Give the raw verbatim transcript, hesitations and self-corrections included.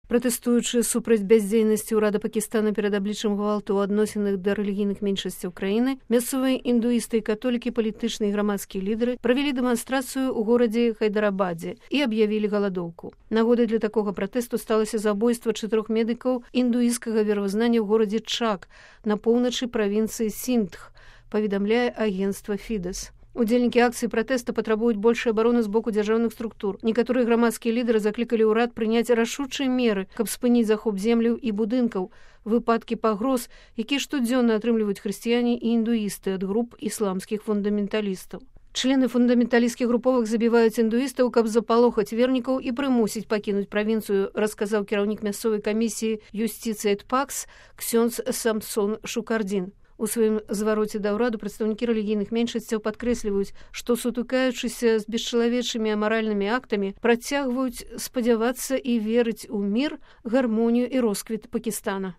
Пратэстуючы супраць бяздзейнасці ўрада Пакістана перад абліччам гвалту ў адносінах да рэлігійных меншасцяў краіны, мясцовыя індуісты і католікі, палітычныя і грамадскія лідары правялі дэманстрацыю ў горадзе Хайдарабадзе і аб'явілі галадоўку. Нагодай для такога пратэсту сталася забойства чатырох медыкаў індуісцкага веравызнання ў горадзе Чак на поўначы правінцыі Сіндх, паведамляе агенцтва Фідэс. Удзельнікі акцыі пратэста патрабуюць большай абароны з боку дзяржаўных структур. Некаторыя грамадскія лідары заклікалі ўрад прыняць рашучыя меры, каб спыніць захоп земляў і будынкаў, выпадкі пагроз, якія штодзённа атрымліваюць хрысціяне і індуісты ад груп ісламскіх фундаменталістаў. Члены фундаменталісцкіх груповак забіваюць індуістаў, каб запалохаць вернікаў і прымусіць пакінуць правінцыю, расказаў кіраўнік мясцовай камісіі юстыцыі Пакс ксёндз Самсон Шукардзін. У сваім звароце да ўраду прадстаўнікі рэлігійных меншасцяў падкрэсліваюць, што, сутыкаючыся з бесчалавечымі амаральнымі актамі, працягваюць спадзявацца і верыць у мір, гармонію і росквіт Пакістана.